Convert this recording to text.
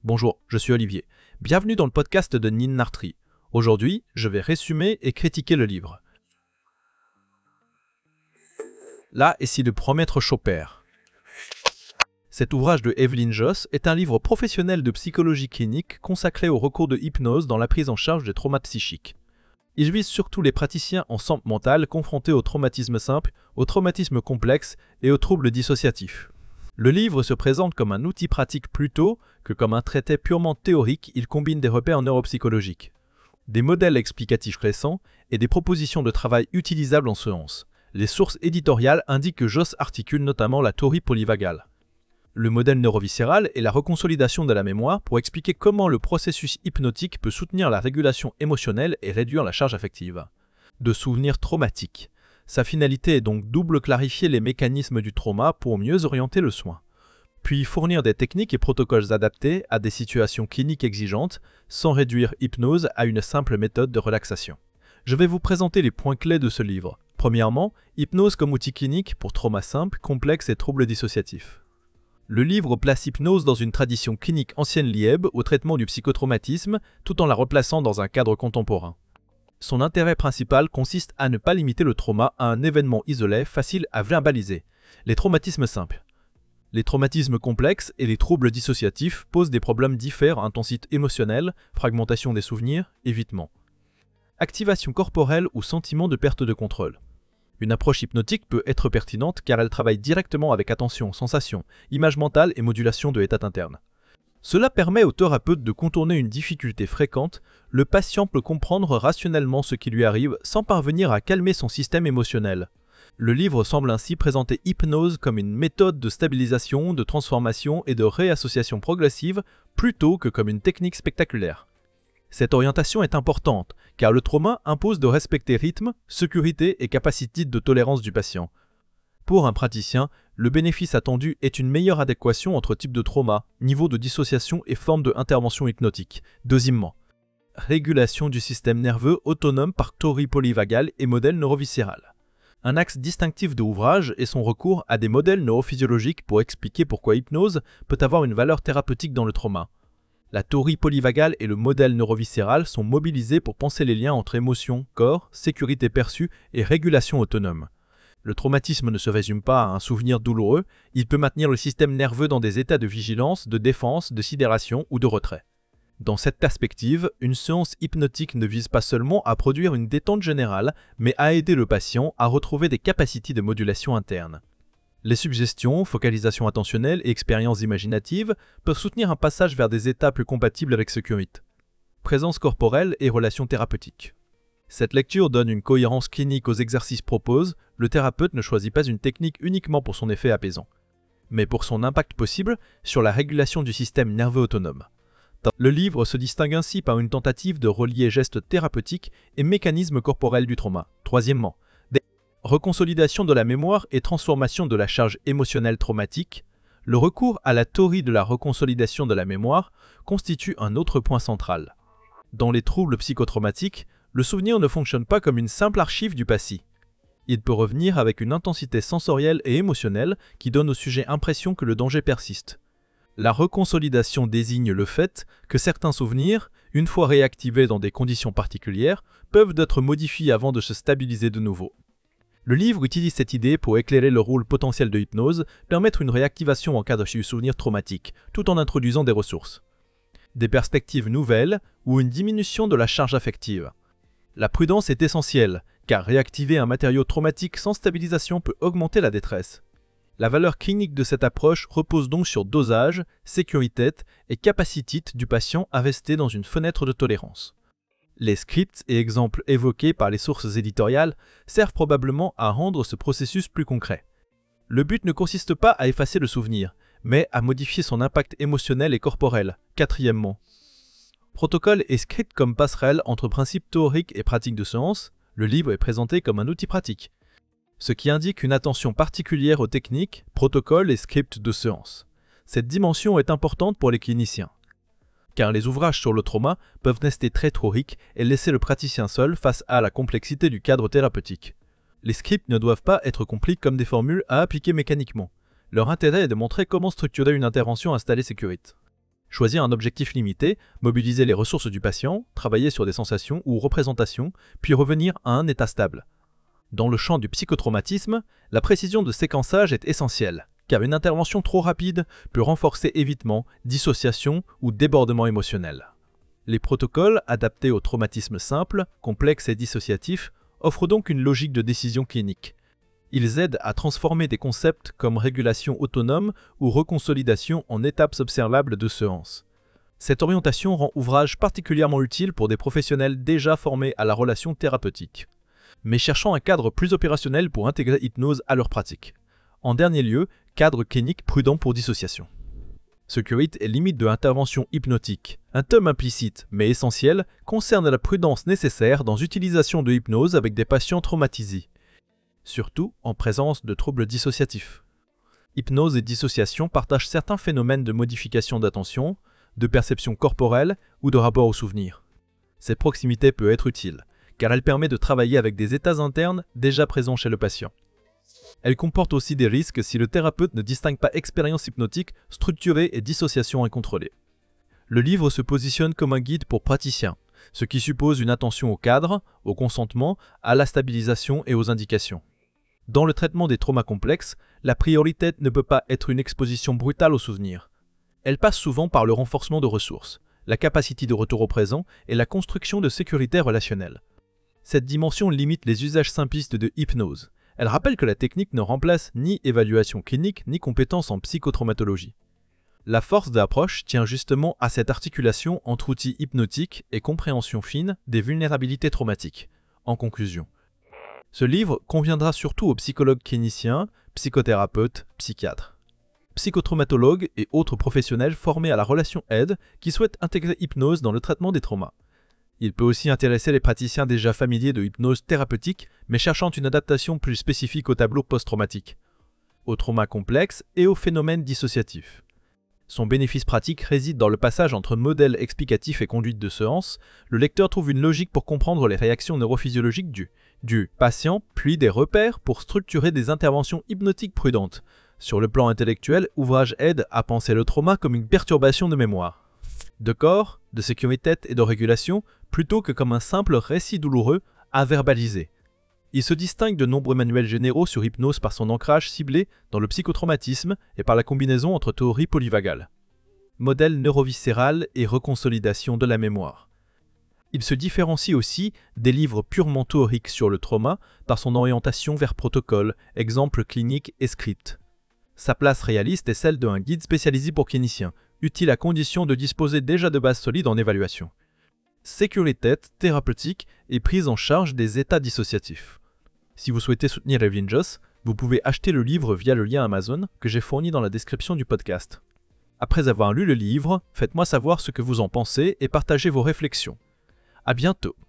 Bonjour, je suis Olivier. Bienvenue dans le podcast de Nin Nartri. Aujourd'hui, je vais résumer et critiquer le livre. Là est si le promettre Chopper. Cet ouvrage de Evelyn Joss est un livre professionnel de psychologie clinique consacré au recours de hypnose dans la prise en charge des traumas psychiques. Il vise surtout les praticiens en santé mentale confrontés au traumatisme simple, au traumatisme complexe et aux troubles dissociatifs. Le livre se présente comme un outil pratique plutôt que comme un traité purement théorique. Il combine des repères neuropsychologiques, des modèles explicatifs récents et des propositions de travail utilisables en séance. Les sources éditoriales indiquent que Joss articule notamment la théorie polyvagale, le modèle neuroviscéral et la reconsolidation de la mémoire pour expliquer comment le processus hypnotique peut soutenir la régulation émotionnelle et réduire la charge affective. De souvenirs traumatiques. Sa finalité est donc double: clarifier les mécanismes du trauma pour mieux orienter le soin, puis fournir des techniques et protocoles adaptés à des situations cliniques exigeantes sans réduire hypnose à une simple méthode de relaxation. Je vais vous présenter les points clés de ce livre. Premièrement, hypnose comme outil clinique pour traumas simples, complexes et troubles dissociatifs. Le livre place hypnose dans une tradition clinique ancienne liée au traitement du psychotraumatisme tout en la replaçant dans un cadre contemporain. Son intérêt principal consiste à ne pas limiter le trauma à un événement isolé facile à verbaliser. Les traumatismes simples, les traumatismes complexes et les troubles dissociatifs posent des problèmes divers: intensité émotionnelle, fragmentation des souvenirs, évitement, activation corporelle ou sentiment de perte de contrôle. Une approche hypnotique peut être pertinente car elle travaille directement avec attention, sensation, image mentale et modulation de l'état interne. Cela permet au thérapeute de contourner une difficulté fréquente. Le patient peut comprendre rationnellement ce qui lui arrive sans parvenir à calmer son système émotionnel. Le livre semble ainsi présenter hypnose comme une méthode de stabilisation, de transformation et de réassociation progressive plutôt que comme une technique spectaculaire. Cette orientation est importante car le trauma impose de respecter rythme, sécurité et capacité de tolérance du patient. Pour un praticien, le bénéfice attendu est une meilleure adéquation entre type de trauma, niveau de dissociation et forme de intervention hypnotique. Deuxièmement, régulation du système nerveux autonome par théorie polyvagale et modèle neuroviscéral. Un axe distinctif de l'ouvrage est son recours à des modèles neurophysiologiques pour expliquer pourquoi l'hypnose peut avoir une valeur thérapeutique dans le trauma. La théorie polyvagale et le modèle neuroviscéral sont mobilisés pour penser les liens entre émotion, corps, sécurité perçue et régulation autonome. Le traumatisme ne se résume pas à un souvenir douloureux, il peut maintenir le système nerveux dans des états de vigilance, de défense, de sidération ou de retrait. Dans cette perspective, une séance hypnotique ne vise pas seulement à produire une détente générale, mais à aider le patient à retrouver des capacités de modulation interne. Les suggestions, focalisation attentionnelle et expériences imaginatives peuvent soutenir un passage vers des états plus compatibles avec ce currite. Présence corporelle et relations thérapeutiques. Cette lecture donne une cohérence clinique aux exercices proposés. Le thérapeute ne choisit pas une technique uniquement pour son effet apaisant, mais pour son impact possible sur la régulation du système nerveux autonome. Le livre se distingue ainsi par une tentative de relier gestes thérapeutiques et mécanismes corporels du trauma. Troisièmement, reconsolidation de la mémoire et transformation de la charge émotionnelle traumatique. Le recours à la théorie de la reconsolidation de la mémoire constitue un autre point central. Dans les troubles psychotraumatiques, le souvenir ne fonctionne pas comme une simple archive du passé. Il peut revenir avec une intensité sensorielle et émotionnelle qui donne au sujet l'impression que le danger persiste. La reconsolidation désigne le fait que certains souvenirs, une fois réactivés dans des conditions particulières, peuvent être modifiés avant de se stabiliser de nouveau. Le livre utilise cette idée pour éclairer le rôle potentiel de l'hypnose, permettre une réactivation en cas de souvenir traumatique, tout en introduisant des ressources, des perspectives nouvelles ou une diminution de la charge affective. La prudence est essentielle, car réactiver un matériau traumatique sans stabilisation peut augmenter la détresse. La valeur clinique de cette approche repose donc sur dosage, sécurité et capacité du patient à rester dans une fenêtre de tolérance. Les scripts et exemples évoqués par les sources éditoriales servent probablement à rendre ce processus plus concret. Le but ne consiste pas à effacer le souvenir, mais à modifier son impact émotionnel et corporel. Quatrièmement, protocole et script comme passerelle entre principes théoriques et pratiques de séance. Le livre est présenté comme un outil pratique, ce qui indique une attention particulière aux techniques, protocoles et scripts de séance. Cette dimension est importante pour les cliniciens, car les ouvrages sur le trauma peuvent rester très théoriques et laisser le praticien seul face à la complexité du cadre thérapeutique. Les scripts ne doivent pas être compris comme des formules à appliquer mécaniquement. Leur intérêt est de montrer comment structurer une intervention installée sécurite. Choisir un objectif limité, mobiliser les ressources du patient, travailler sur des sensations ou représentations, puis revenir à un état stable. Dans le champ du psychotraumatisme, la précision de séquençage est essentielle, car une intervention trop rapide peut renforcer évitement, dissociation ou débordement émotionnel. Les protocoles adaptés au traumatisme simple, complexe et dissociatif offrent donc une logique de décision clinique. Ils aident à transformer des concepts comme régulation autonome ou reconsolidation en étapes observables de séance. Cette orientation rend ouvrage particulièrement utile pour des professionnels déjà formés à la relation thérapeutique, mais cherchant un cadre plus opérationnel pour intégrer hypnose à leur pratique. En dernier lieu, cadre clinique prudent pour dissociation. Sécurité et limite de l'intervention hypnotique. Un terme implicite, mais essentiel, concerne la prudence nécessaire dans l'utilisation de hypnose avec des patients traumatisés, surtout en présence de troubles dissociatifs. Hypnose et dissociation partagent certains phénomènes de modification d'attention, de perception corporelle ou de rapport au souvenir. Cette proximité peut être utile, car elle permet de travailler avec des états internes déjà présents chez le patient. Elle comporte aussi des risques si le thérapeute ne distingue pas expérience hypnotique structurée et dissociation incontrôlée. Le livre se positionne comme un guide pour praticiens, ce qui suppose une attention au cadre, au consentement, à la stabilisation et aux indications. Dans le traitement des traumas complexes, la priorité ne peut pas être une exposition brutale aux souvenirs. Elle passe souvent par le renforcement de ressources, la capacité de retour au présent et la construction de sécurité relationnelle. Cette dimension limite les usages simplistes de hypnose. Elle rappelle que la technique ne remplace ni évaluation clinique ni compétences en psychotraumatologie. La force de l'approche tient justement à cette articulation entre outils hypnotiques et compréhension fine des vulnérabilités traumatiques. En conclusion, ce livre conviendra surtout aux psychologues cliniciens, psychothérapeutes, psychiatres, psychotraumatologues et autres professionnels formés à la relation aide qui souhaitent intégrer hypnose dans le traitement des traumas. Il peut aussi intéresser les praticiens déjà familiers de hypnose thérapeutique, mais cherchant une adaptation plus spécifique au tableau post-traumatique, aux traumas complexes et aux phénomènes dissociatifs. Son bénéfice pratique réside dans le passage entre modèle explicatif et conduite de séance. Le lecteur trouve une logique pour comprendre les réactions neurophysiologiques du patient, puis des repères pour structurer des interventions hypnotiques prudentes. Sur le plan intellectuel, ouvrage aide à penser le trauma comme une perturbation de mémoire, de corps, de sécurité et de régulation, plutôt que comme un simple récit douloureux à verbaliser. Il se distingue de nombreux manuels généraux sur hypnose par son ancrage ciblé dans le psychotraumatisme et par la combinaison entre théorie polyvagale, modèle neuroviscéral et reconsolidation de la mémoire. Il se différencie aussi des livres purement théoriques sur le trauma par son orientation vers protocole, exemples cliniques et scripts. Sa place réaliste est celle d'un guide spécialisé pour cliniciens, utile à condition de disposer déjà de bases solides en évaluation. Sécurité thérapeutique et prise en charge des états dissociatifs. Si vous souhaitez soutenir Evelyn Joss, vous pouvez acheter le livre via le lien Amazon que j'ai fourni dans la description du podcast. Après avoir lu le livre, faites-moi savoir ce que vous en pensez et partagez vos réflexions. À bientôt.